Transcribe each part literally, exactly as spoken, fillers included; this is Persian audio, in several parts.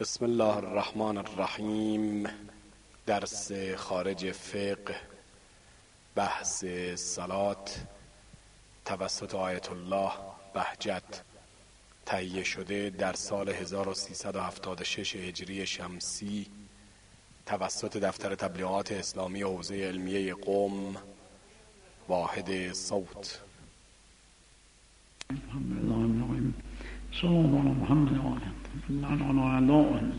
بسم الله الرحمن الرحیم. درس خارج فقه، بحث صلات توسط آیت الله بهجت، تهیه شده در سال هزار و سیصد و هفتاد و شش هجری شمسی توسط دفتر تبلیغات اسلامی حوزه علمیه قم، واحد صوت. صلی الله علی محمد و آله محمد.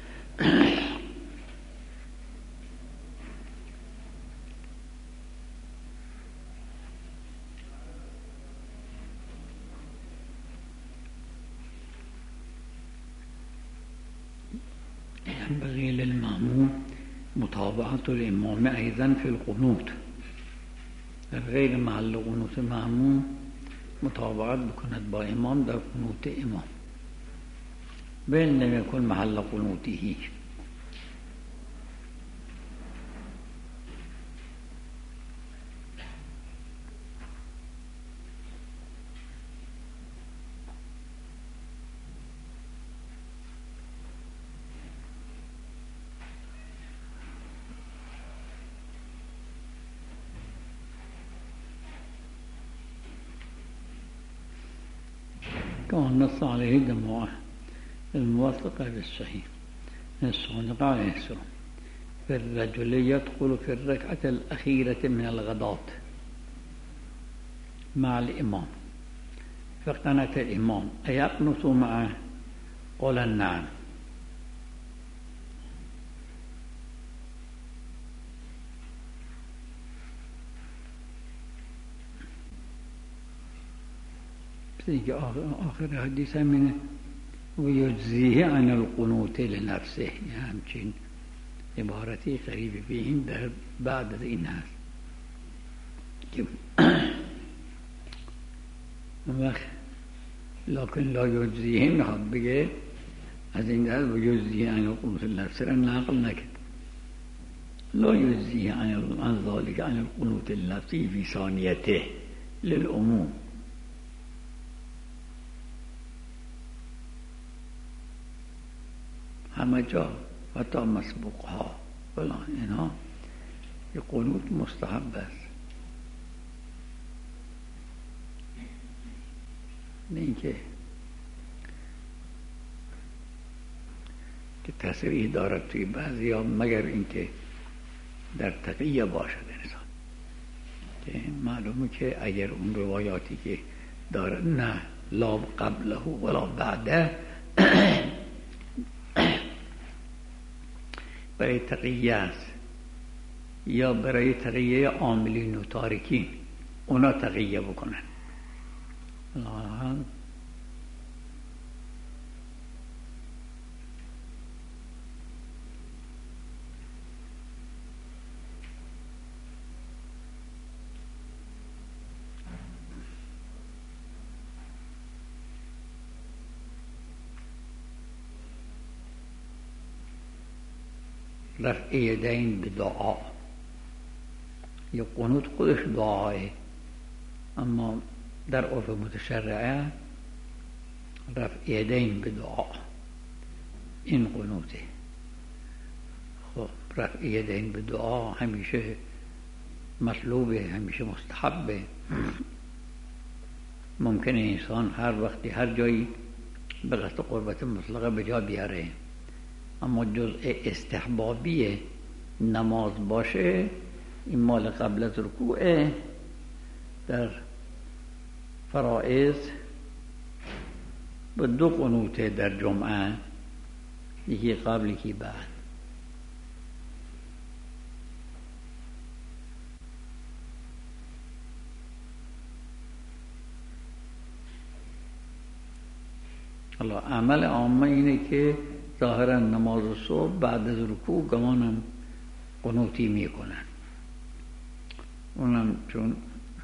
ينبغي للمأموم متابعة الإمام أيضا في القنوت، غیر محل قنوت مأموم متابعت بکند با امام در قنوت امام، بل نمیکن محل قنوته. كما نص عليه الجماعة الموثقة بالصحيح الصادق عليه السلام في الرجل يدخل في الركعة الأخيرة من الغداة مع الإمام فقنت الإمام أيقنط معه؟ قال نعم. دیگه آخر حدیث همینه و یجزیه عن القنوت لنفسه، یه همچین عبارتی قریب به این در بعد از این هست که وقت لکن لا یجزیه میخواد بگه از این در و یجزیه عن القنوت لنفسه را نقل نکرد. لا یجزیه عن ذلك عن القنوت لنفسه فی ثانیته للعموم. همه جا حتی مسبوق ها بلا اینها یه قنوت مستحب است، نه اینکه که تصریح دارد توی بعضی ها، مگر اینکه در تقیه باشد انسان، که معلومه که اگر اون روایاتی که دارد نه لا قبله ولا بعده برای تقیه است یا برای تقیه عاملین و تارکین، اونا تقیه بکنن. رفع یدین به دعا، یا قنوت خودش دعاه، اما در عرف متشرعه رفع یدین به دعا این قنوته. خب رفع یدین به دعا همیشه مطلوبه، همیشه مستحبه. ممکنه انسان هر وقتی هر جایی به قصد قربت مطلقه به جا بیاره، اما جزء استحبابی نماز باشه این مال قبل از رکوعه. در فرائض به دو قنوته در جمعه، یکی قبل یکی بعد. حالا عمل عامه اینه که ظاهرا نماز صبح بعد از رکوع گمانم قنوتی میکنن، اونم چون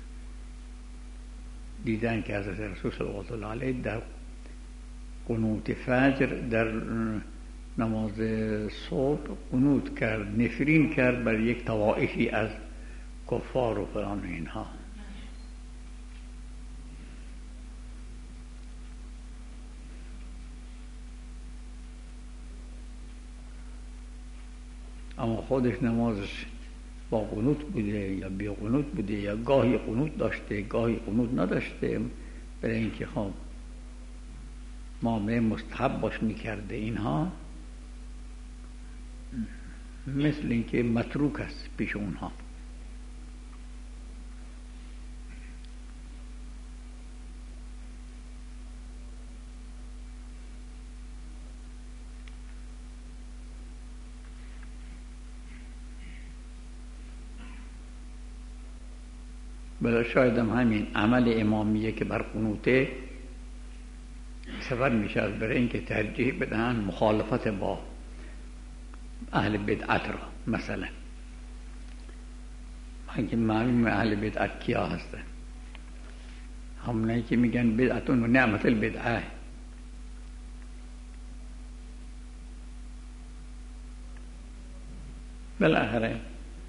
دیدن که حضرت رسول صلی الله علیه در قنوت فجر در نماز صبح قنوت کرد، نفرین کرد بر یک طوائفی از کفار و فلان اینها. اما خودش نمازش با قنوت بوده یا بی قنوت بوده یا گاهی قنوت داشته گاهی قنوت نداشته، برای اینکه خب معامله مستحب باش میکرده، اینها مثل اینکه متروک است پیش اونها. بلا شاید هم همین عمل امامیه که بر قنوته سبب میشه از برای اینکه ترجیح بدن مخالفت با اهل بدعت را. مثلا من که معلوم اهل بدعت کیا هستن؟ همونایی که میگن بدعتون و نعمت البدعه. بالاخره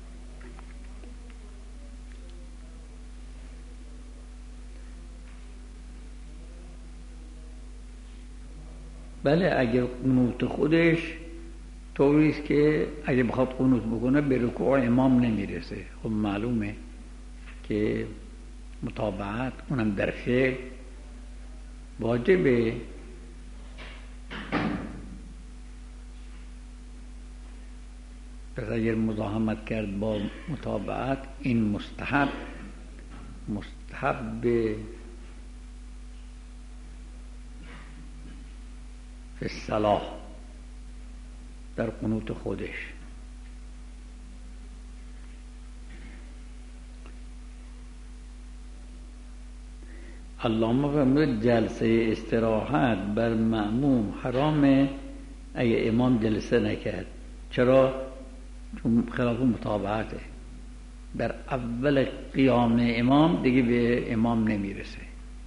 بله اگر قنوت خودش طوریست که اگر بخواد قنوت بکنه به رکوع امام نمیرسه، خب معلومه که متابعت اونم در فعل واجبه. پس اگر مزاحمت کرد با متابعت این مستحب مستحب فی الصلاة در قنوت خودش. علامه فرمود جلسه استراحت بر مأموم حرامه اگه امام جلسه نکرد. چرا؟ چون خلاف متابعته. در اول قیام امام دیگه به امام نمیرسه.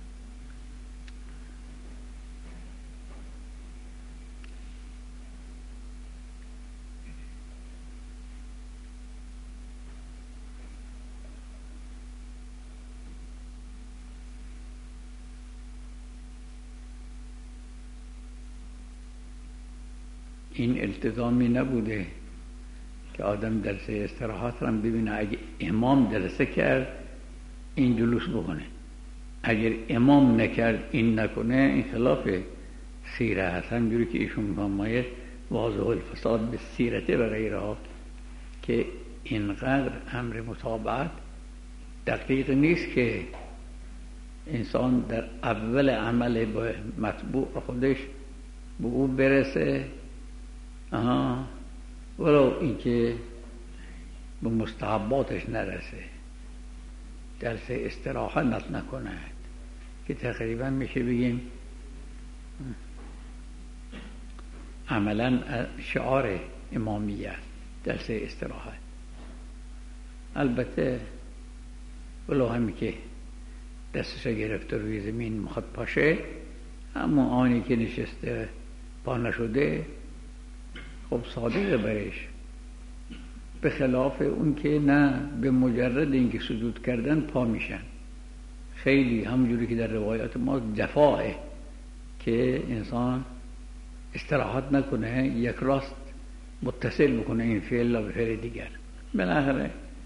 این التزامی نبوده که آدم جلسه استراحت را ببینه اگه امام جلسه کرد این جلوس بکنه، اگر امام نکرد این نکنه. این خلاف سیره هست، همجوری که ایشون می‌فرماید واضح الفساد به سیرته و غیرها، که اینقدر امر متابعت دقیق نیست که انسان در اول عمل با مطبوع خودش به او برسه، آها ولو اینکه به مستحباتش نرسه، جلسه استراحت نکند، که تقریبا میشه بگیم عملا شعار امامیت جلسه استراحت. البته ولو همی که دستش گرفته روی زمین میخواد پاشه، اما آنی که نشسته پا نشده خب صادقه برش، به خلاف اون که نه به مجرد اینکه سجود کردن پا میشن. خیلی همونجوری که در روایات ما جفاه که انسان استراحت نکنه، یک راست متصل بکنه این فعل به فعل دیگر. بالاخره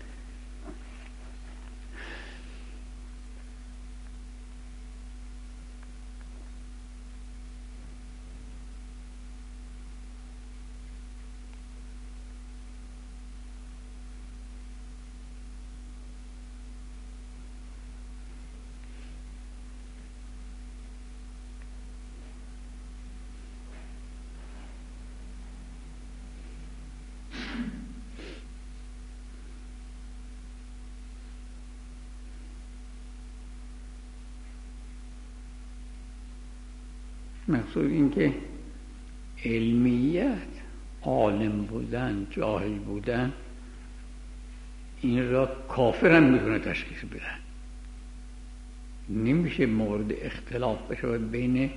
مقصود این که علمیت، عالم بودن، جاهل بودن، این را کافر هم میتونه تشخیص بدن. نمیشه مورد اختلاف بشه بین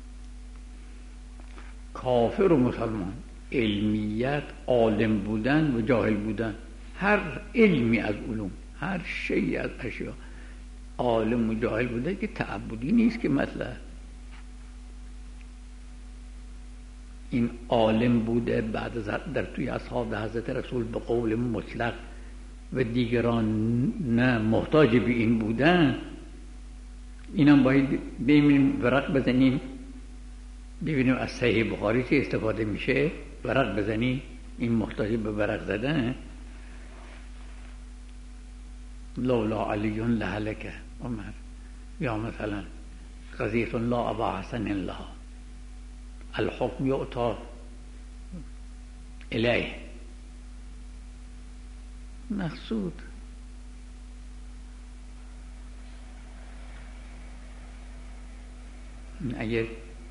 کافر و مسلمان. علمیت، عالم بودن و جاهل بودن، هر علمی از علوم، هر شیء از اشیاء، عالم و جاهل بودن که تعبدی نیست که مطلب. این عالم بوده بعد از در توی اصحاب حضرت رسول به قول مطلق و دیگران نه محتاج به این بودن، اینم باید ببینیم ورق بزنیم ببینیم از صحیح بخاری چه استفاده میشه، ورق بزنیم این محتاج به ورق زدن. لولا علی لهلک عمر، یا مثلا قضیة لا ابا حسن لها الحکم یعطی الیه. مقصود اگر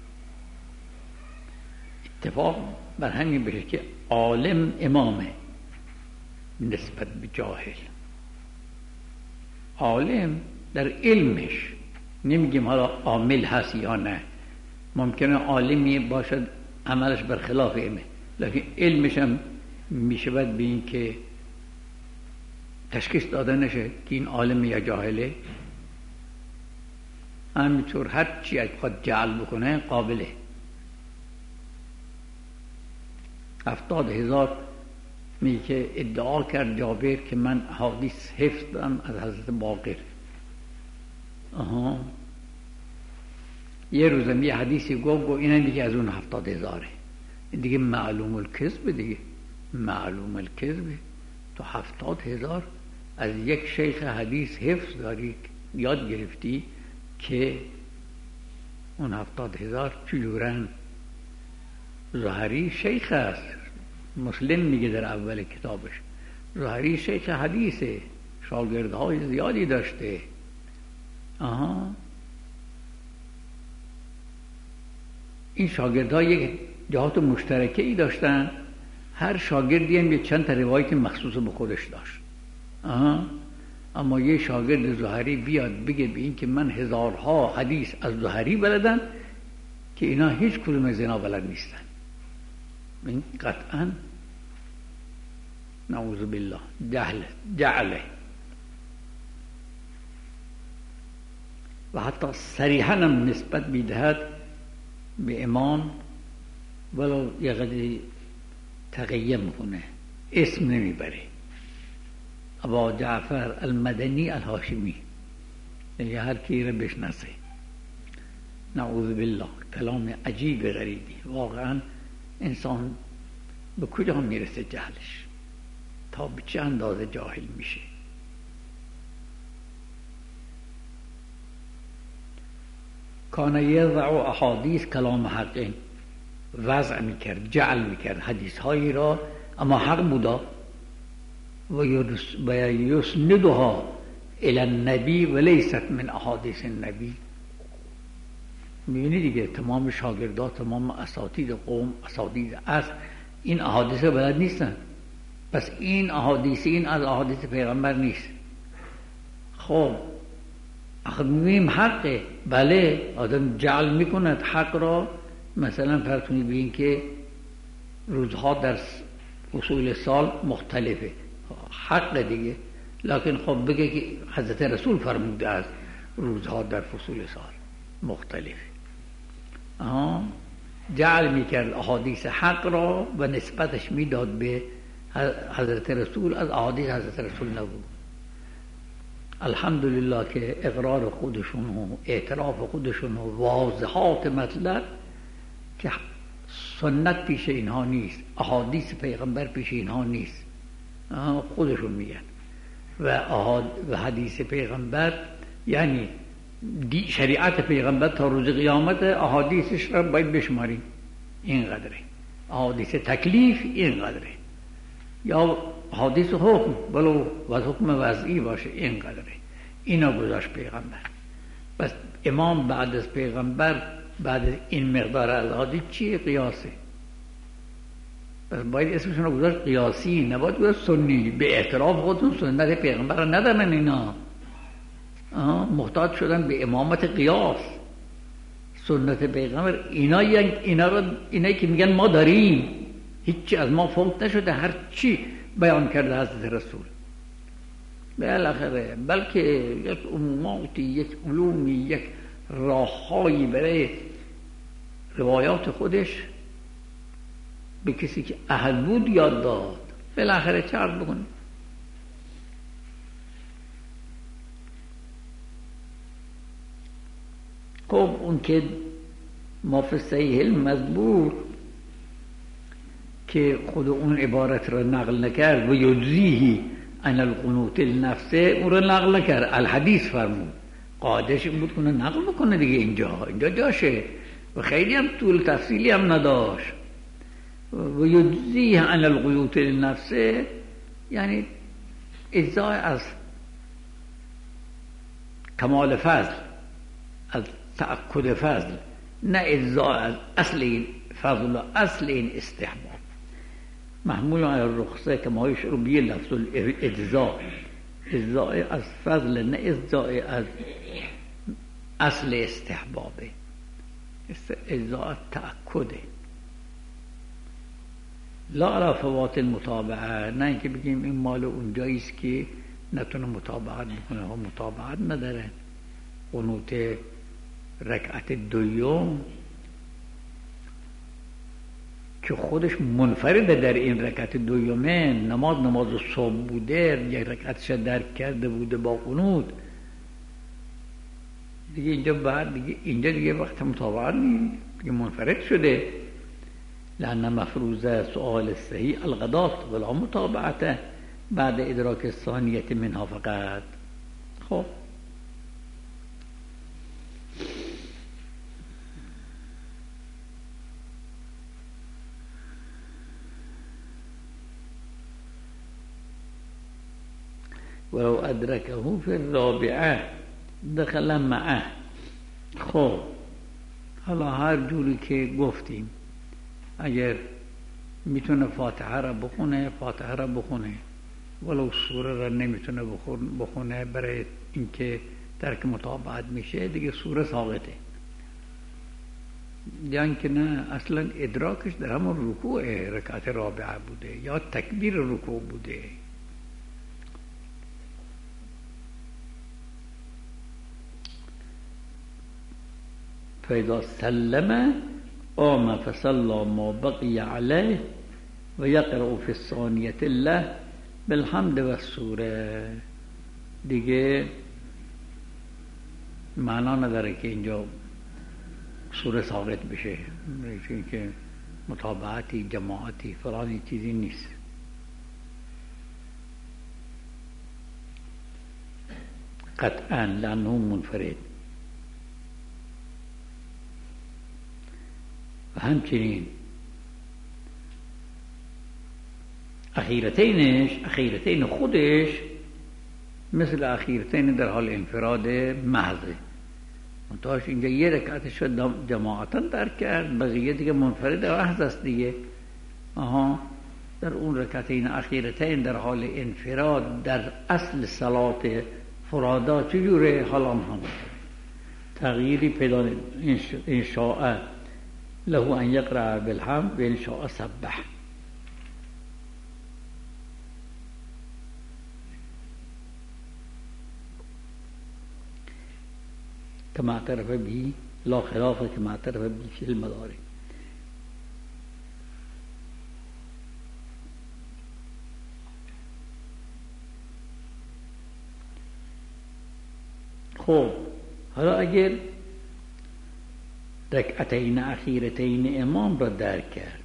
اتفاق بر همین بشه که عالم امامه نسبت به جاهل، عالم در علمش، نمیگیم حالا عامل هست یا نه، ممکنه عالمی باشد عملش برخلاف علمه، لیکن علمش هم میشه باید به این که تشخیص داده نشه که این عالم یا جاهله. همینطور هر چی اگه خود جعل بکنه قابله. هفتاد هزار میگه که ادعا کرد جابر که من حدیث حفظ دارم از حضرت باقر. آها یه روزم یه حدیثی گفت گفت اینم دیگه از اون هفتاد هزاره، دیگه معلوم الکذب، دیگه معلوم الکذب. تو هفتاد هزار از یک شیخ حدیث حفظ داری یاد گرفتی که اون هفتاد هزار چجورن؟ زهری شیخ است، مسلم میگه در اول کتابش زهری شیخ حدیثه، شاگردهای زیادی داشته. آها این شاگردها یک جهات مشترکه ای داشتن، هر شاگردی هم یک چند تا روایت مخصوص به خودش داشت. آها اما یه شاگرد زهری بیاد بگه به این که من هزارها حدیث از زهری بلدم که اینا هیچ کدوم از اینا بلد نیستن، این قطعا نعوذ بالله جهل جعله. و حتی صریحاً هم نسبت میدهد به امام ولو یه قدری تقیه میکنه، اسم نمیبره، ابا جعفر المدنی الهاشمی، یه هر کی رو بشناسه. نعوذ بالله، کلام عجیب غریبی. واقعا انسان به کجا میرسه جهلش، تا به چه اندازه جاهل میشه. کان یضع احادیث کلام حقین، وضع میکرد جعل میکرد حدیث هایی را اما حق بودا و یسندها الی النبی و لیست من احادیث النبی. میبینی دیگه تمام شاگردات، تمام اساتید قوم، اساتید اصل این احادیث بلد نیستن، پس این احادیث این از احادیث پیغمبر نیست. خب آخه میبینیم حقه، بله آدم جعل میکند حق را، مثلا فرض ببین که روزها در فصول سال مختلفه، حق دیگه، لکن خب بگه که حضرت رسول فرموده از روزها در فصول سال مختلفه. آها جعل میکرد احادیث حق را و نسبتش میداد به حضرت رسول، از احادیث حضرت رسول نبود. الحمدلله که اقرار خودشون و اعتراف خودشون و واضحات مطلب که سنت پیش اینها نیست، احادیث پیغمبر پیش اینها نیست، خودشون میگن. و و حدیث پیغمبر یعنی شریعت پیغمبر تا روز قیامت احادیثش را باید بشماریم، این قدره. احادیث تکلیف این قدره، یا حدیث حکم ولو و حکم وضعی باشه این قدره. اینا گذاشت پیغمبر. بس امام بعد از پیغمبر بعد از این مقدار از حدیث چیه؟ قیاسه. بس باید اسمشون رو گذاشت قیاسی، نباید گذاشت سنی. به اعتراف خودتون سنت پیغمبر رو ندارن اینا، محتاج شدن به امامت قیاس. سنت پیغمبر اینا اینا رو اینایی که میگن ما داریم، هیچی از ما فوت نشده، هر چی بیان کرده حضرت رسول بالاخره، بلکه یک عموماتی، یک علومی، یک راههایی برای روایات خودش به کسی که اهل بود یاد داد. بالاخره چه عرض بکنیم؟ خب اون که ما فی صحیح المذکور که خود اون عبارت را نقل نکرد و یجزیه عن القنوت لنفسه، اون را نقل نکرد، الحدیث فرمود. قاعدش این بود کنه نقل بکنه دیگه، اینجا اینجا جاشه و خیلی هم طول تفصیلی هم نداشت. و یجزیه عن القنوت لنفسه یعنی اجزای از کمال فضل، از تأکد فضل، نه اجزای از اصل این فضل و اصل این استحباب. محمول علی الرخصه که ما شروع به لفظ الاجزاء، اجزای از فضل نه اجزای از اصل استحبابه، اجزای تأکده. لا علی فوات المتابعه، نه اینکه بگیم این مال اونجاییست که نتونه متابعت بکنه ها متابعت نداره. قنوت رکعت دوم که خودش منفرده در این رکعت دومه، نماز نماز صبح بوده، یک رکعتش درک کرده بوده با قنوت دیگه، اینجا بعد دیگه اینجا دیگه وقت متابعت نیست دیگه، منفرد شده. لأن مفروضه سؤال صحیح الغدات ولا متابعته بعد ادراک الثانیت منها فقط. خب ولو ادرکه فی الرابعه دخل معه. خب حالا هر جوری که گفتیم اگر میتونه فاتحه را بخونه فاتحه را بخونه، ولو سوره را نمیتونه بخونه برای اینکه ترک متابعت میشه دیگه سوره ساقطه. یعنی که نه اصلا ادراکش در همون رکوع رکعت رابعه بوده یا تکبیر رکوع بوده. فاذا سلم قام فصلى ما بقي عليه ويقرأ في الثانية الله بالحمد والسوره. دیگه معنا نداره که اینجا سوره ساقط بشه، که متابعتی جماعتی فلانی چیزی نیست. قطعا لانه منفرد. و همچنین اخیرتینش اخیرتین خودش مثل اخیرتین در حال انفراد محضه، منتهاش اینجا یه رکعتش جماعتا درک کرد، بقیه دیگه منفرد محض است دیگه. آها در اون رکعتین اخیرتین در حال انفراد در اصل صلات فرادا چجوره؟ حالا هم تغییری پیدا ان شاء له ان یقرأ بالحمد و ان شاء سبح. كما اعترف به لا خلاف كما اعترف به في المضارع. خب حالا اگر رکعتین اخیرتین امام را درک کرد،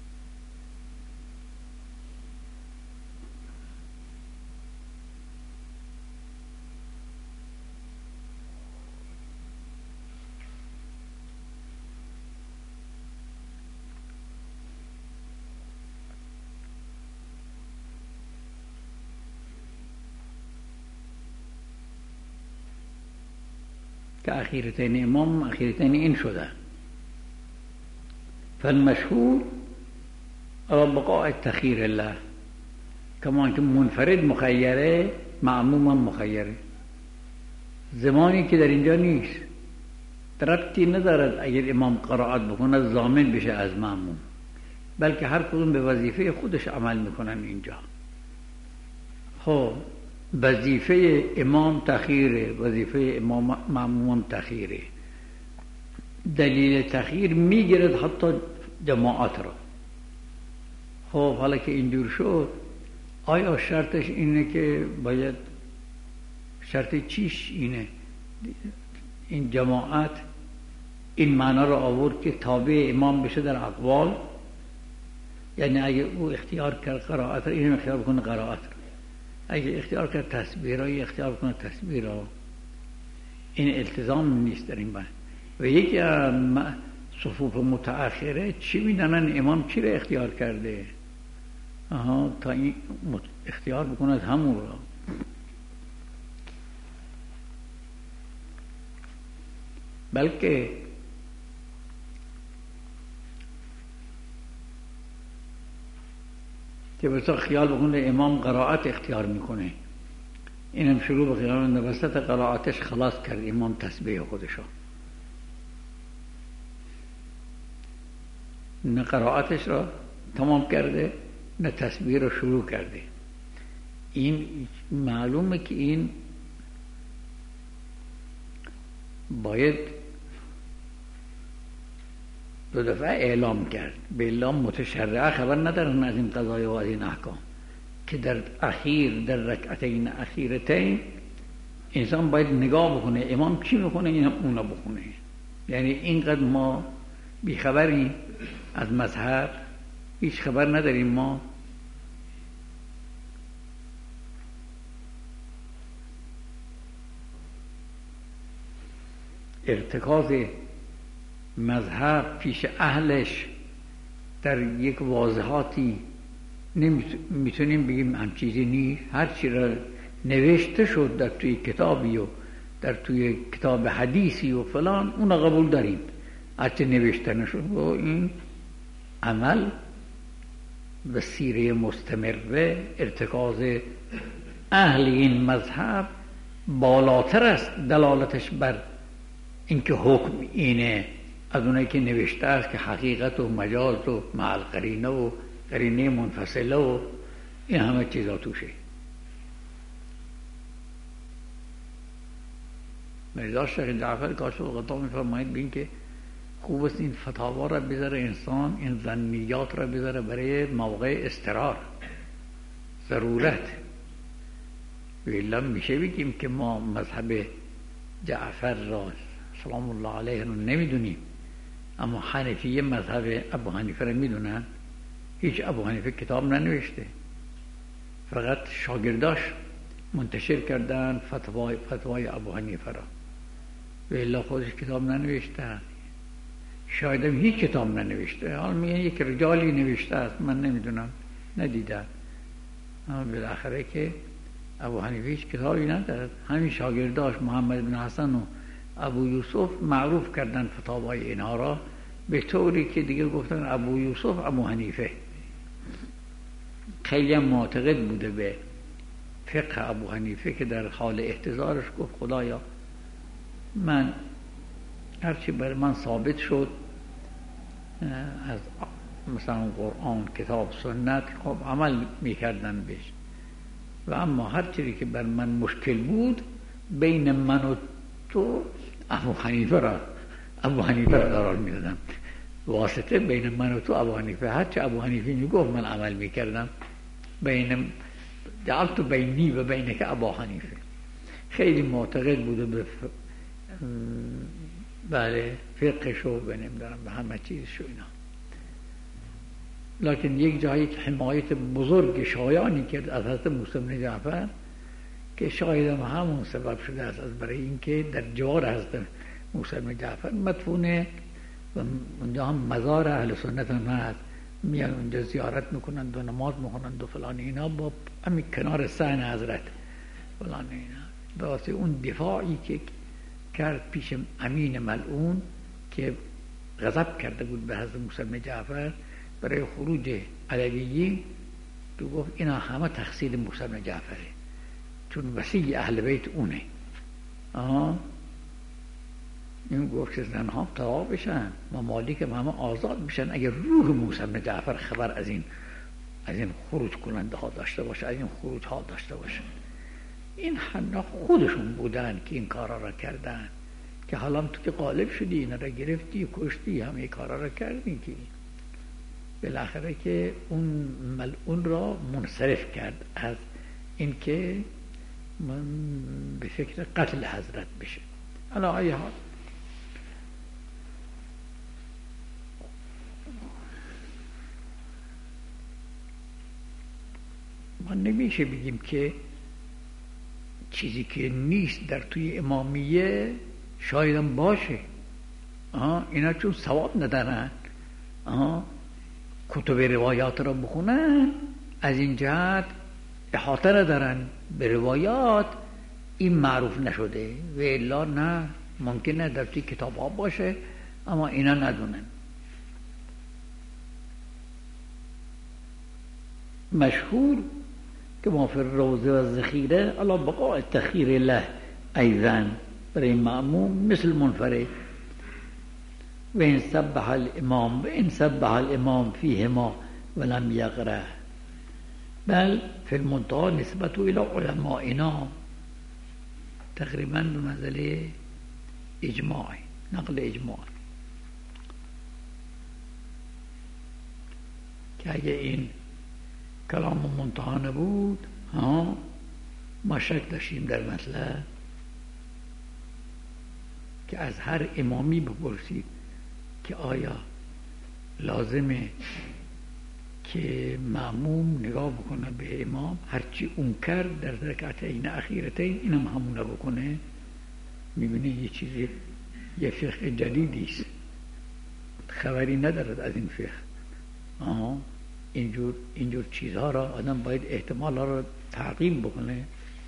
که اخیرتین امام اخیرتین این شده، فالمشهور على بقاء تخییر الله، کما که منفرد مخیره معموما مخیره. زمانی که در اینجا نیست ربطی ندارد اگر امام قرائت بکنه ضامن بشه از معموم، بلکه هر کدوم به وظیفه خودش عمل میکنن اینجا. خب وظیفه امام تخییره، وظیفه امام معموم تخییره. دلیل تخییر میگیرد حتی جماعت را. خب حالا که اینجور شد، آیا شرطش اینه که باید، شرط چیش اینه؟ این جماعت این معنا رو آورد که تابع امام بشه در اقوال، یعنی اگه او اختیار کرد قرائت، این اختیار بکنه قرائت، اگه اختیار کرد تسبیح را اختیار بکنه تسبیح را. این التزام نیست در این بحث. و یکی صفوف متأخره چی میدانن امام چی را اختیار کرده؟ آها، تا این اختیار بکنه همون را. بلکه که بسا خیال بکنه امام قرائت اختیار میکنه، اینم شروع به خیال بکنه وسط قرائتش خلاص کرد امام تسبیح خودشو، نه قرائتش را تمام کرده نه تسبیح را شروع کرده. این معلومه که این باید دو دفعه اعلام کرد. به اعلام متشرعه خبر ندارن از این قضای و از این احکام که در اخیر در رکعتین اخیرتین انسان باید نگاه بکنه امام چی میکنه این هم اونا بکنه. یعنی اینقدر ما بیخبریم از مذهب، هیچ خبر نداریم ما. ارتکاز مذهب پیش اهلش در یک واضحاتی نمیتونیم بگیم هم چیزی نیست. هر چی را نوشته شد در توی کتابی و در توی کتاب حدیثی و فلان اونا قبول داریم، هرچی نوشته نشد. و این عمل به سیره مستمره ارتکاز اهل این مذهب بالاتر است دلالتش بر اینکه حکم اینه از اونایی که نوشته است که حقیقت و مجاز و مع القرینه و قرینه منفصله و این همه چیزا توشه. مرزا شیخ جعفر کاشف الغطا میفرماید بین که خوب است این فتاوا را بذاره انسان، این ظنیات را بذاره برای موقع اضطرار ضرورت. ولی میشه بگیم که ما مذهب جعفر را سلام الله علیه رو نمیدونیم، اما حنفیه مذهب ابو حنیفه رو میدونن. هیچ ابو حنیفه کتاب ننوشته، فقط شاگرداش منتشر کردن فتوای فتوای ابو حنیفه را، ولی خودش کتاب ننوشته، شاید هم هیچ کتاب ننوشته. حالا میگن یک رجالی نوشته است، من نمیدونم، ندیدم. اما بالاخره که ابو حنیفه هیچ کتابی ندارد، همین شاگرداش محمد بن حسن و ابو یوسف معروف کردن فتاوای اینها را به طوری که دیگه گفتن ابو یوسف ابو حنیفه. خیلی معتقد بوده به فقه ابو حنیفه که در حال احتضارش گفت خدایا من هرچی بر من ثابت شد از مثلا قرآن، کتاب، سنت، خب عمل میکردن بهش، و اما هرچی که بر من مشکل بود بین من و تو ابو حنیفه را ابو حنیفه را قرار میدادم، واسطه بین من و تو ابو حنیفه. هرچی ابو حنیفه میگفت من عمل میکردم. بین جعلت بینی و بینک ابو حنیفه. خیلی معتقد بوده به ف... بله فقهشو و نمیدارم به همه چیزشو اینا. لکن یک جایی که حمایت بزرگ شایانی کرد از حضرت موسی بن جعفر که شاید هم همون سبب شده است از برای اینکه در جوار حضرت موسی بن جعفر مدفونه و اونجا هم مزار اهل سنت هم هست، میان اونجا زیارت میکنند و نماز میخونند و فلان اینا، با همین کنار صحن حضرت فلان اینا. واسه اون دفاعی که کرد پیش امین ملعون که غضب کرده بود به حضرت موسی بن جعفر برای خروج علویین، تو گفت اینا همه تقصیر موسی بن جعفره چون وصی اهل بیت اونه. آها این گفت که زنها طلاق بشن، ممالک هم همه آزاد بشن اگر روح موسی بن جعفر خبر از این از این خروج کننده ها داشته باشه، از این خروج ها داشته باشه. این حنا خودشون بودن که این کارا را کردن، که حالا تو که غالب شدی اینا را گرفتی کشتی همه کارا را کردی که بالاخره که اون ملعون را منصرف کرد از اینکه من به فکر قتل حضرت بشه. علی ای حال ما نمیشه بگیم که چیزی که نیست در توی امامیه شایدم باشه. آه اینا چون ثواب ندارن، آه کتب روایات را بخونن، از این جهت احاطه ندارن به روایات، این معروف نشده. و الا نه، ممکنه در توی کتاب ها باشه اما اینا ندونن. مشهور که ما فی الروضه و ذخیره علی بقاء التخیر له ایضا، برای مأموم مثل منفرد. و این سبح الامام و این سبح الامام فیهما ولم یقرأ بل فی المنتهى نسبت الى علمائنا، تقریبا به منزله اجماع، نقل اجماع، که اگه این کلام منتهی نبود ها ما شک داشتیم در مسئله که از هر امامی بپرسید که آیا لازمه که مأموم نگاه بکنه به امام هرچی اون کرد در رکعتین اخیرتین اینم همونه بکنه. میبینه یه چیزی، یه فقه جدیدیست، خبری ندارد از این فقه. آها اینجور اینجور چیزها را آدم باید احتمال ها را تعقیب بکنه.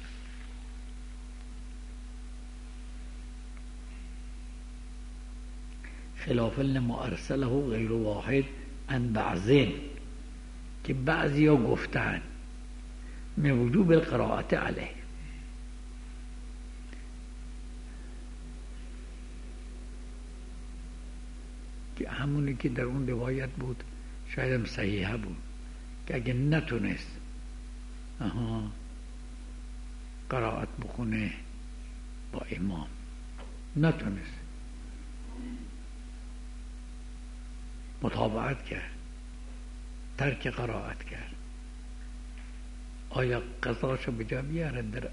خلاف لما ارسله غیر واحد عن بعضین، که بعضی ها گفتن من وجوب القراءت علیه، که همونی که در اون روایت بود شاید هم صحیحه بود که اگه نتونست آها قرائت بخونه با امام، نتونست، متابعت کرد، ترک قرائت کرد، آیا قضاشو بجا بیاره در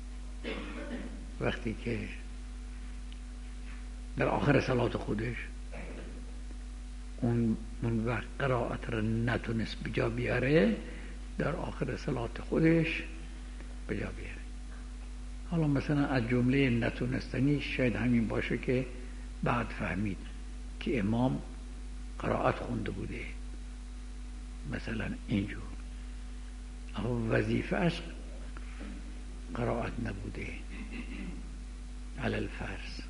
وقتی که در آخر صلات خودش اون اون وقت قرائت را نتونست بجا بیاره، در آخر صلات خودش بجا بیاره. حالا مثلا از جمله نتونستنی شاید همین باشه که بعد فهمید که امام قرائت خونده بوده، مثلا اینجور، اما وظیفه‌اش قرائت نبوده علی الفرض.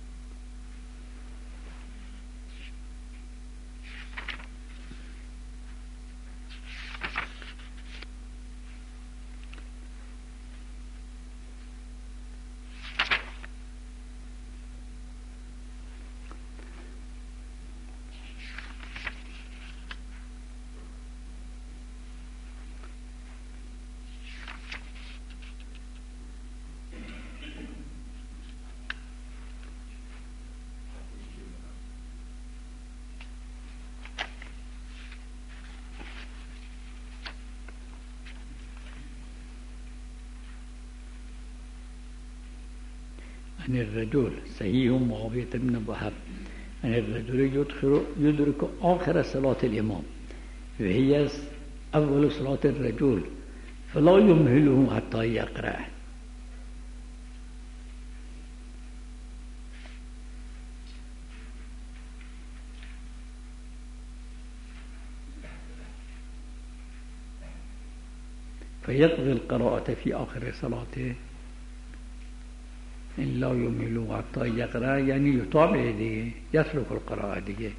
عن الرجل صحيح معاوية بن وهب عن الرجل يدخل يدرك آخر صلاة الإمام وهي أول صلاة الرجل فلا يمهله حتى يقرأ. فيقضي القراءة في آخر صلاته إن لا يمهله حتى يقرأ، يعني يتابع دیگه، يترك القراءة دیگه.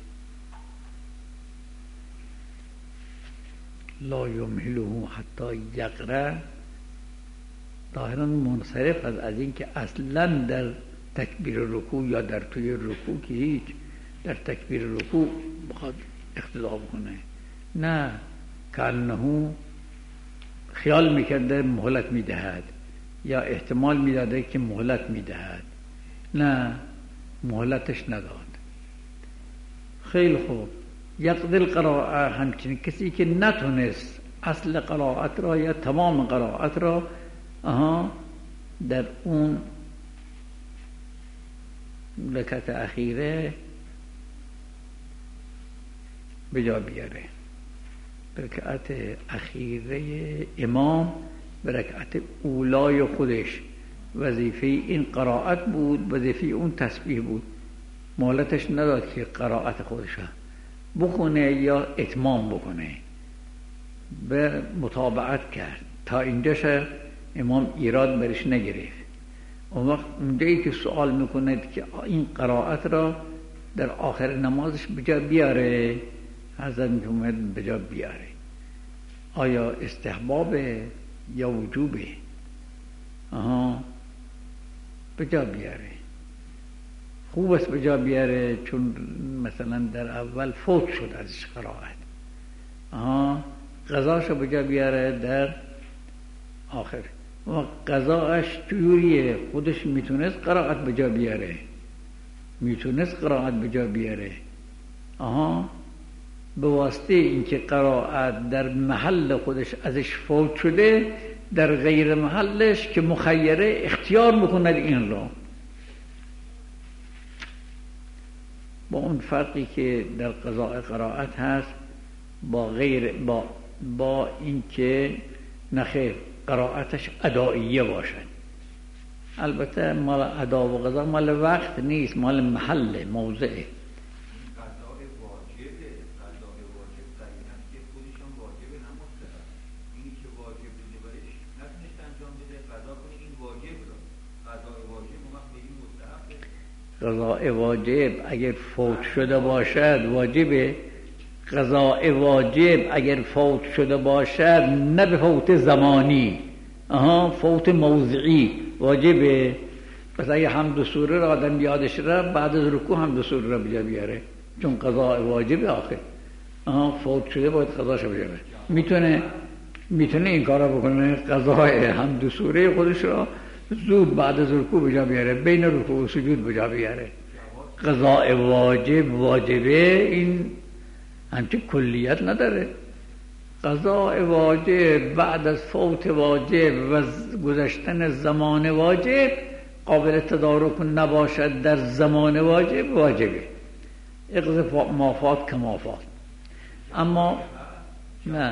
لا يمهله حتى يقرأ ظاهرا منصرف از این که اصلا در تکبیر رکوع یا در توی رکوع که هیچ، در تکبیر رکوع بخواد اقتدا بکنه، نه کانه خیال میکرده مهلت میدهد یا احتمال میداده که مهلت میدهد، نه مهلتش نداد. خیلی خوب، یقضی القراءه همچنین کسی که نتونست اصل قرائت را یا تمام قرائت را آها در اون رکعت اخیره به جا بیاره. رکعت اخیره امام به رکعت اولای خودش وظیفه این قرائت بود، وظیفه اون تسبیح بود، مهلتش نداد که قرائت خودش بکنه یا اتمام بکنه، به متابعت کرد تا اینجاش امام ایراد برش نگرفت. اون وقت اونجایی که سوال میکند که این قرائت را در آخر نمازش به جا بیاره، حضرت میگوید به جا بیاره. آیا استحباب یا وجوبه؟ آها به جا بیاره. خوب است به جا بیاره، چون مثلا در اول فوت شد ازش قرائت، آها قضاشو به جا بیاره در آخر. و قضاش جوریه، خودش میتونست قرائت به جا بیاره، میتونست قرائت به جا بیاره، آها به واسطه اینکه قرائت در محل خودش ازش فوت شده، در غیر محلش که مخیره اختیار میکند این را، با اون فرقی که در قضاء قرائت هست با غیر با با اینکه نخیر قرائتش ادائیه باشد. البته مال ادا و قضا مال وقت نیست، مال محل موضعه. قضاء واجب اگر فوت شده باشد واجبه. قضاء واجب اگر فوت شده باشد نه به فوت زمانی، آها فوت موضعی واجبه. پس اگه حمد و سوره را آدم یادش را بعد از رکوع حمد و سوره را بجا بیاره، چون قضاء واجبه آخر، آها فوت شده باید قضاش بجا بیاره. میتونه میتونه این کارا بکنه، قضاء حمد و سوره خودش را زود بعد از رکوع بجا بیاره، بین رکوع و سجود بجا بیاره. قضاء واجب واجبه این همچه کلیت نداره. قضاء واجب بعد از فوت واجب و گذشتن زمان واجب قابل تدارک نباشد در زمان واجب واجبه. اقض مافات کمافات. اما نه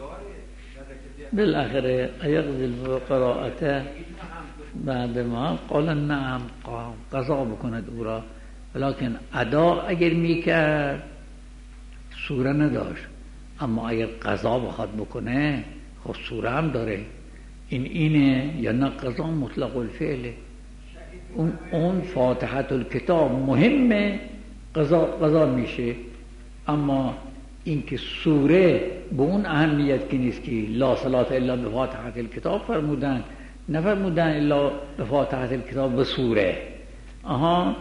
بالاخره ایقض القراءت بعد ما قال نعم قضا بکند او را، ولیکن ادا اگر میکرد سوره نداشت، اما اگر قضا بخواد بکنه خب سوره هم داره. این اینه یا نه قضا مطلق الفعله. اون اون فاتحه الکتاب مهمه، قضا قضا میشه. اما اینکه سوره به اون اهمیت که نیست که لا صلاة الا بفاتحه الکتاب فرمودن، نفرمودن الا بفاتحه الکتاب به سوره. آها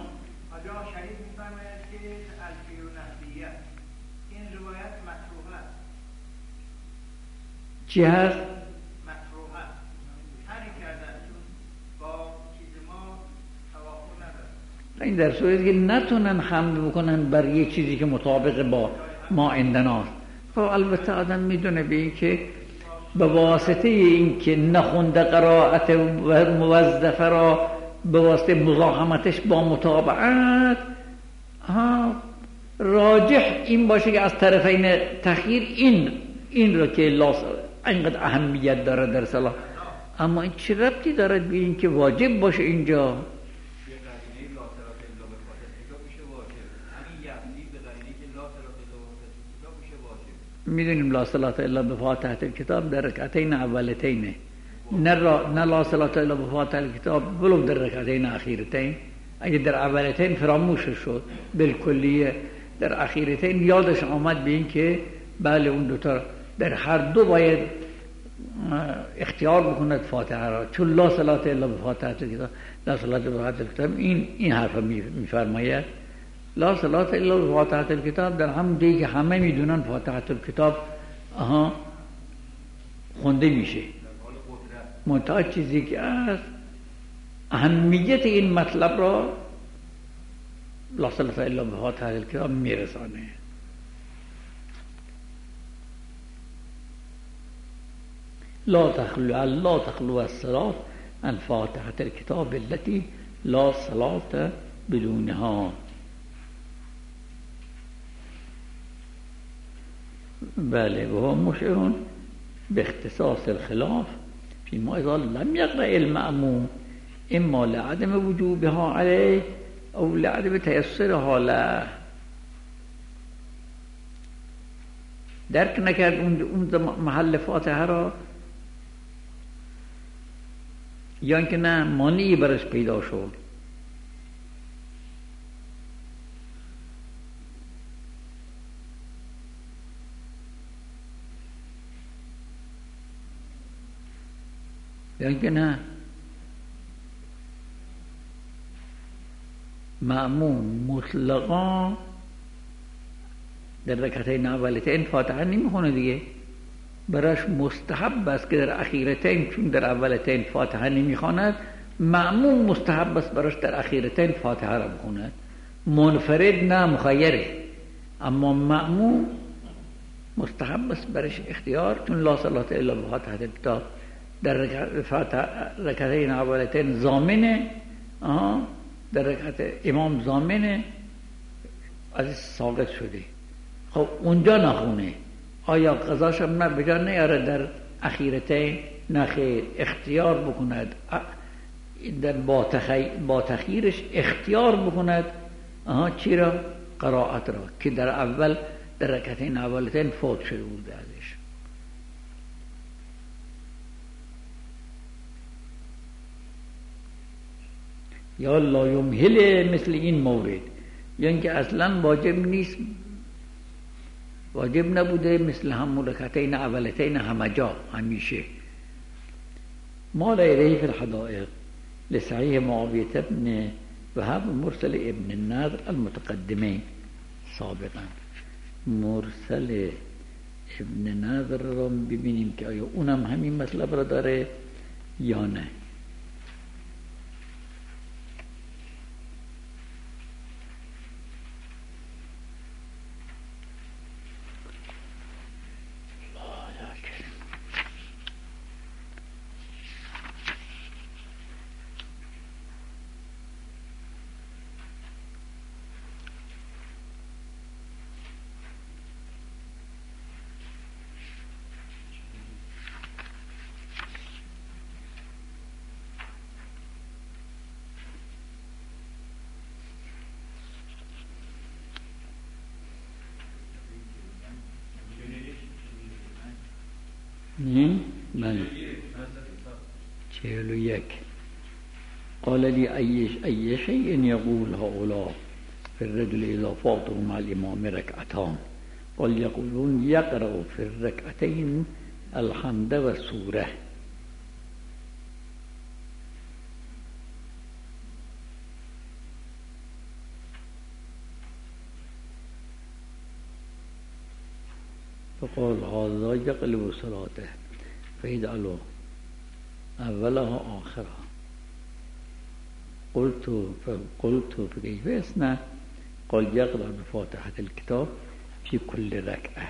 چی هست؟ مطروحه هری کردن چون با چیز ما توافق نداره. این در صورتی که نتونن حمل بکنن بر یک چیزی که مطابق با ما عندناست. خب البته آدم میدونه به این که به واسطه این که نخونده قرائت و موظفه را به واسطه مزاحمتش با متابعت، ها راجح این باشه که از طرفین تخییر این این را که لاس اینقدر اهمیت داره در صلاح. اما این چه ربطی داره به این که واجب باشه اینجا؟ میدونیم لا صلاة الا بفاتحه الکتاب در رکعتین اولتینه، نه نه لا صلاة الا بفاتحه الکتاب ولو در رکعتین اخیرتین. اگه در اولتین فراموش شد بالکلیه، در اخیرتین یادش آمد به این که بله اون دوتا در هر دو باید اختیار بکند فاتحه را، چون لا صلاة الا بفاتحه الکتاب، لا صلاة الا بفاتحه الکتاب این این حرف میفرماید. لا صلاة الا بفاتحه الکتاب در همون جایی که همه میدونن فاتحه الکتاب آها خونده میشه. منتها چیزی که است اهمیت این مطلب را لا صلاة الا بفاتحه الکتاب میرسانه. لا تخلو لا تخلو الصلاة عن فاتحة الكتاب التي لا صلاة بدونها. بله وهو مشعر باختصاص الخلاف فيما إذا لم يقرأ المأموم إما لعدم وجوبها عليه أو لعدم تيسرها له. درک نکرد اون محل فاتحه را یا اینکه نه مانعی برش پیدا شد. یا اینکه نه مأموم مطلقا در رکعتین اولتین فاتحه نمیخونه دیگه، براش مستحب است که در اخیرتین، چون در اولتین فاتحه نمیخواند، مأموم مستحب است براش در اخیرتین فاتحه را بخوند. منفرد نه، مخیره، اما مأموم مستحب است براش اختیار، چون لا صلاة الا بفاتحة الكتاب در رکعتین اولتین ضامنه، در رکعت امام ضامنه از ساقط شده. خب اونجا نخونه، آیا قضاش هم نه بجا نیاره در اخیرتین؟ نخیر، اختیار بکند در با, تخی... با تخییرش اختیار بکند. آها چی را؟ قرائت را که در اول در رکعتین اولتین فوت شده بوده ازش. یا لا یمهل مثل این مورد، یا اینکه اصلا واجب نیست، واجب نبوده مثل همون رکعتین اولتین همه جا همیشه. ما لديه في الحدائق لصحيح معاوية بن وهب مرسل ابن النضر المتقدمين سابقا. مرسل ابن نضر رو ببینیم که آیا اونم همین مطلب را داره یا نه. بله چهل و یک. قال لي أي أي شيء يقول هؤلاء في الرجل إذا فاته مع الإمام ركعتان؟ قال يقولون يقرأ في الركعتين الحمد والسورة. فقال هذا يقلب صلاته فيجعل أولها آخرها. قلت فقلت كيف يصنع؟ قال يقرأ بفاتحة الكتاب في كل ركعة.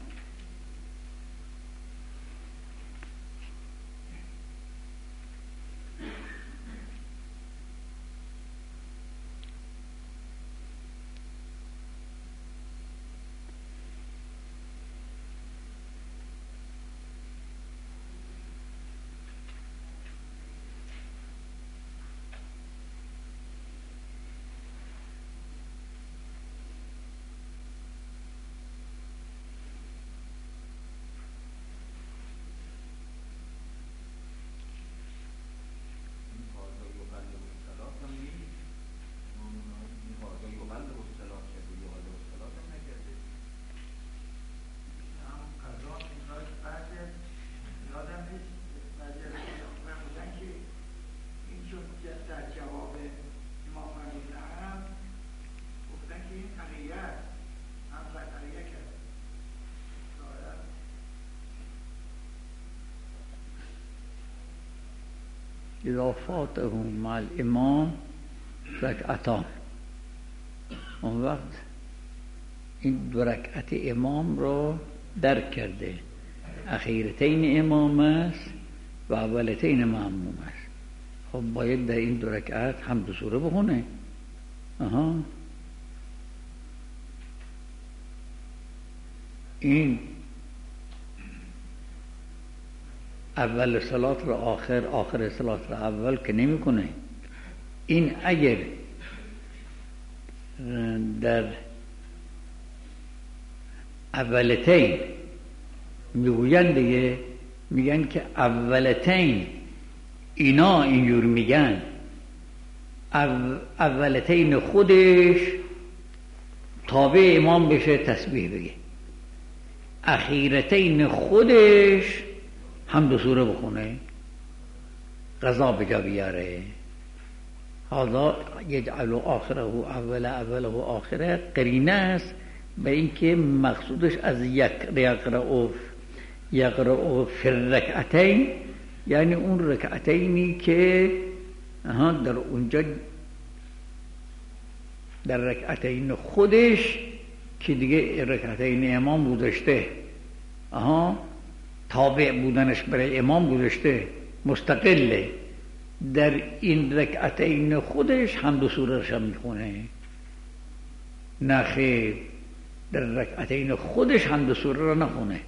اذا فاته مع الامام رکعتان، اون وقت این دو رکعت امام رو درک کرده اخیرتین امام است و اولتین مأموم است. خب باید در این دو رکعت حمد و سوره بخونه. آها این اول صلات را آخر، آخر صلات را اول که نمی کنه. این اگر در اولتین میگوین دیگه، میگن که اولتین اینا اینجور میگن، اولتین خودش تابع امام بشه تسبیح بگه، اخیرتین خودش حمد و سوره بخونه، قضا بجا بیاره. هذا یجعل آخره اول اوله آخره قرینه است به اینکه مقصودش از یک یقرأ یقرأ فی الرکعتین، یعنی اون رکعتینی که در اونجا در رکعتین خودش که دیگه رکعتین امام گذاشته، آها تابع بودنش برای امام گذاشته، مستقله، در این رکعتین خودش حمد و سوره رشم میخونه. نه خیر، در رکعتین خودش حمد و سوره را نخونه،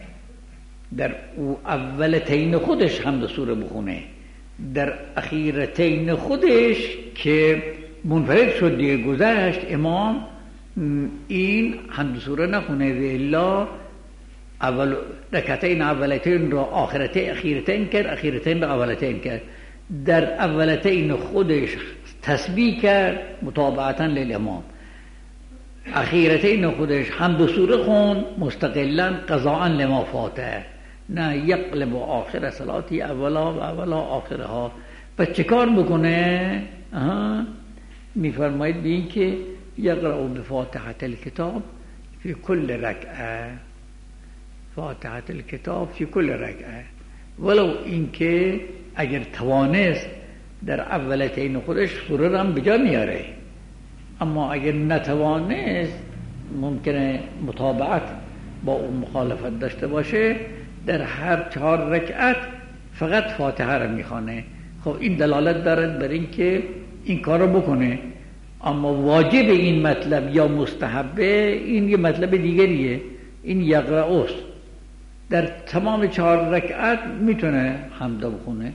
در او اولتین خودش حمد و سوره بخونه، در اخیرتین خودش که منفرد شد دیگه گذشت امام، این حمد و سوره نخونه و الا اول رکعتین اولتین را آخرتین اخیرتین کرد، اخیرتین را اولتین کرد. در اولتین خودش تسبیح کرد متابعتا للامام، اخیرتین خودش حمد و سوره خون مستقلا قضاء لما فاته. نه یقلب آخر صلاتی اولا و اولا آخرها. پس چه کار بکنه؟ میفرماید به این که یقرأ بفاتحة الکتاب فی کل رکعه، فاتحة الکتاب فی کل رکعه، ولو اینکه اگر توانست در اولتین خودش سوره را هم بجا میاره، اما اگر نتوانست ممکنه متابعت با اون مخالفت داشته باشه، در هر چهار رکعت فقط فاتحه را میخوانه. خب این دلالت دارد بر این که این کار رو بکنه، اما واجب این مطلب یا مستحبه این یه مطلب دیگریه. این یقرأوست، در تمام چهار رکعت میتونه حمد بخونه.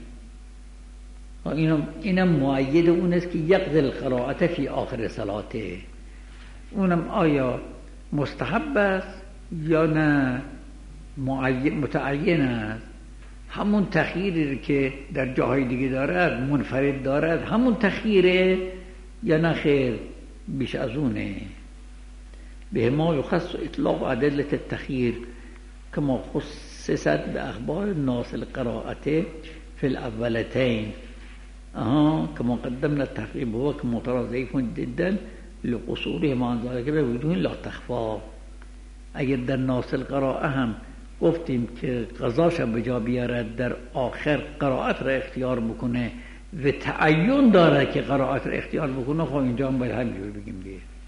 اینم اینم مؤید اون است که یقضی القراءة فی آخر صلاته. اونم آیا مستحب است یا نه متعین است؟ همون تخییری که در جاهای دیگه دارد، منفرد دارد، همون تخییره یا نه خیر بیش از اونه؟ به ما یخص اطلاق ادله التخییر کما خصصت به اخبار ناس القراءة فی الاولتین. آها كما قدمنا التحقيق هو كمعترض ضعيف جدا لقصوره مع ذلك بدون لا تخفى. اگر در ناس القراءه هم گفتیم که قضاش به جا بیارد، در آخر قرائت را اختیار بکنه و تعین داره که قرائت را اختیار بکنه، خب اینجا هم باید همینجور بگیم دیگه.